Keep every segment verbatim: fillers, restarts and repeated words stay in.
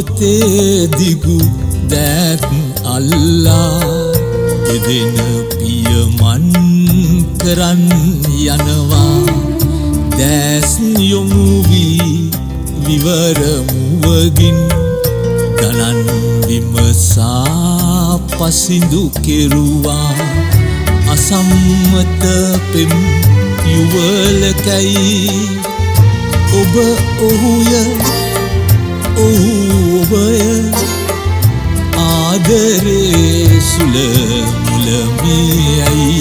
මාවතේ දිගු දෑත් අල්ලා දෙදෙන පියමන් කරන් යනවා. දැස් යොමු වී විවර මුවගින් ගණන් විමසා පසිඳු කෙරුවා. අසම්මත පෙම් යුවලකයි ඔබ ඔහුය ඔහු ඔබය ආදරේ සුල මුලමියයි.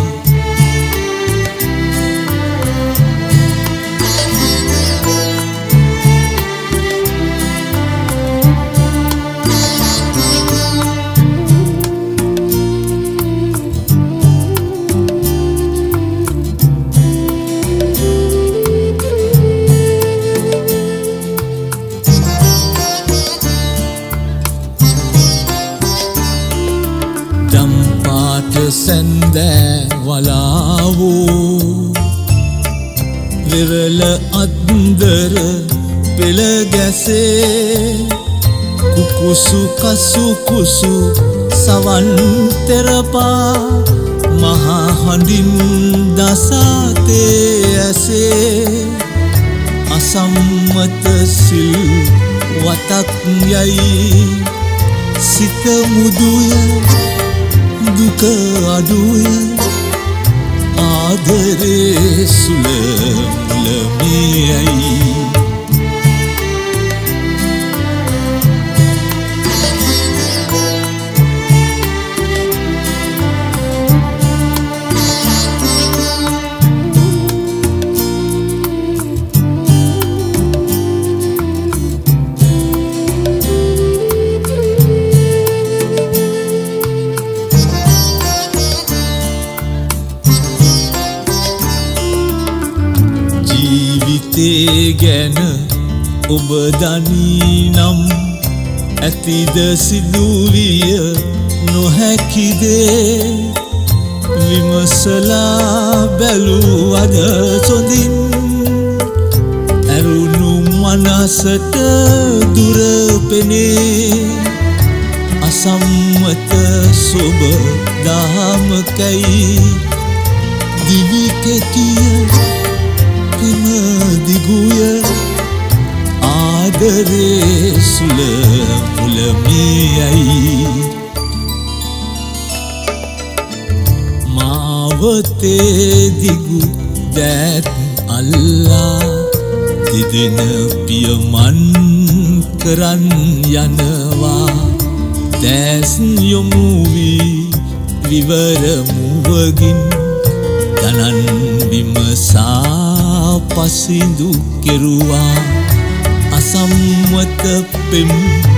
දම්පාට සැන්දෑ වලාවෝ විරල අත්දර පෙළ ගැසේ කුකුසු කසුකුසු සවන් තෙරපා මහා හඬින් දසාතේ ඇසේ අසම්මත සිල් වතක් යයි සිත මුදුය දුක අඩුය ආදරේ සුල මුලමියයි. ජීවිතේ ගැන ඔබ දනී නම් ඇතිද සිදුවිය නොහැකි දේ විමසලා බැලුවද සොඳින් ඇරුණු මනසට දුර පෙනේ අසම්මත සොබ දහමකයි දිවි කෙටිය ප්‍රේම දිගුය ආදරේ සුල මුලමියයි. මාවතේ දිගු දෑත් අල්ලා දෙදෙන පියමන් කරන් යනවා. දැස් යොමු වී විවර මුවගින් ගණන් විමසා පසිඳු කෙරුවා. අසම්මත පෙම්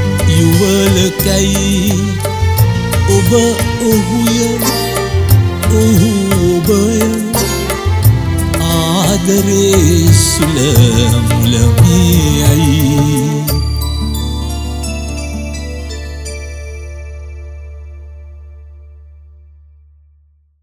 යුවලකයි ඔබ ඔහුය ඔහු ඔබය ආදරේ සුල මුලමියයි.